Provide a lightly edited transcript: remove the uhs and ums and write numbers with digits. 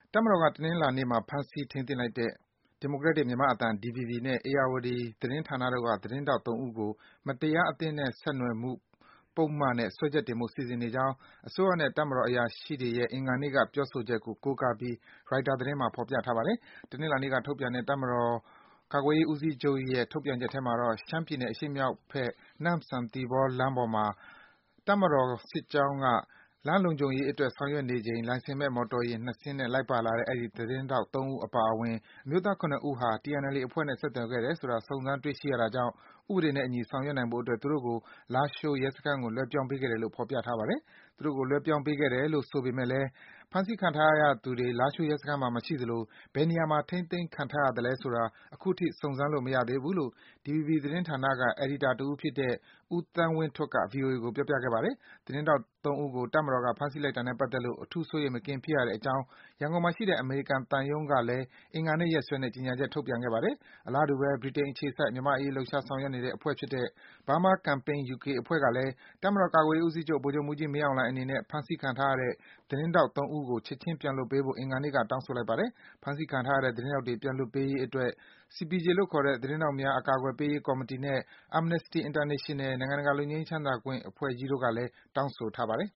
တပ်မတော်က တနင်္လာနေ့မှာ ဖမ်းဆီးထိန်းသိမ်းလိုက်တဲ့ ဒီမိုကရက်တစ်မြန်မာ့အသံ DVB နဲ့ ဧရာဝတီသတင်းဌာနတို့က သတင်းထောက် ၃ ဦးကို မတရားအသင်းနဲ့ ဆက်နွယ်မှုပုဒ်မနဲ့ စွဲချက်တင်ဖို့ စီစဉ်နေကြောင်း အစိုးရနဲ့ တပ်မတော်အရာရှိတွေရဲ့ အင်္ဂါနေ့က ပြောဆိုချက်ကို ကိုးကားပြီး Reuters သတင်းမှာ ဖော်ပြထားပါတယ်။ တနင်္လာနေ့က ထုတ်ပြန်တဲ့ တပ်မတော်ကာကွယ်ရေးဦးစီးချုပ်ရဲ့ ထုတ်ပြန်ချက်ထဲမှာတော့ ရှမ်းပြည်နယ် အရှေ့မြောက်ဘက် နမ့်ဆန်-သီပေါလမ်းပေါ်မှာ တပ်မတော်စစ်ကြောင်းက လမ်းလုံခြုံရေးအတွက် ဆောင်ရွက်နေချိန် လိုင်စင်မဲ့ မော်တော်ယာဉ် ၂ စင်းနဲ့ လိုက်ပါလာတဲ့ အဲဒီ သတင်းထောက် ၃ ဦးအပါအဝင် အမျိုးသား ၇ ဦးဟာ TNLA အဖွဲ့နဲ့ ဆက်သွယ်ခဲ့တယ်ဆိုတာ စုံစမ်းတွေ့ရှိရတာကြောင့် ဥပဒေနဲ့အညီ ဆောင်ရွက်နိုင်ဖို့အတွက် သူတို့ကို လားရှိုးရဲစခန်းကို လွဲပြောင်းပေးခဲ့တယ်လို့ ဖော်ပြထားပါတယ်။ သူတို့ကို လွဲပြောင်းပေးခဲ့တယ်လို့ ဆိုပေမယ့်လည်း ဖမ်းဆီးခံထားရသူတွေ လားရှိုးရဲစခန်းမှာ မရှိသလို ဘယ်နေရာမှာ ထိန်းသိမ်းခံထားရသလဲဆိုတာ အခုထိ စုံစမ်းလို့ မရသေးဘူးလို့ DVB သတင်းဌာနက အယ်ဒီတာတဦးဖြစ်တဲ့ ဦးသန်းဝင်းထွဋ်က ဗွီအိုအေကို ပြောပြခဲ့ပါတယ်။ သတင်းထောက် ၃ ဦးကို တပ်မတော်က ဖမ်းဆီးလိုက်တာနဲ့ပတ်သက်လို့ အထူးစိုးရိမ်မကင်းဖြစ်ရတဲ့အကြောင်း ရန်ကုန်မှာရှိတဲ့ အမေရိကန်သံရုံးကလည်း အင်္ဂါနေ့ရက်စွဲနဲ့ ကြေညာချက် ထုတ်ပြန်ခဲ့ပါတယ်။ အလားတူဘဲ ဗြိတိန်အခြေစိုက် မြန်မာ့အရေး လှုပ်ရှားဆောင်ရွက်နေတဲ့ အဖွဲ့ဖြစ်တဲ့ Burma Campaign UK အဖွဲ့ကလည်း တပ်မတော်ကာကွယ်ရေးဦးစီးချုပ် ဗိုလ်ချုပ်မှူးကြီး မင်းအောင်လှိုင်အနေနဲ့ ဖမ်းဆီးခံထားရတဲ့ သတင်းထောက် ၃ ဦးကို ချက်ခြင်း ပြန်လွှတ်ပေးဖို့ အင်္ဂါနေ့က တောင်းဆိုလိုက်ပါတယ်။ ဖမ်းဆီးခံထားရတဲ့ သတင်းထောက်တွေ ပြန်လွှတ်ပေးရေးအတွက် CPJ လို့ခေါ်တဲ့ သတင်းထောက်များ အကာအကွယ်ပေးရေးကော်မီတီနဲ့ Amnesty International နိုင်ငံတကာ လွတ်ငြိမ်းချမ်းသာခွင့်အဖွဲ့ကြီးတို့ကလည်း တောင်းဆိုထားပါတယ်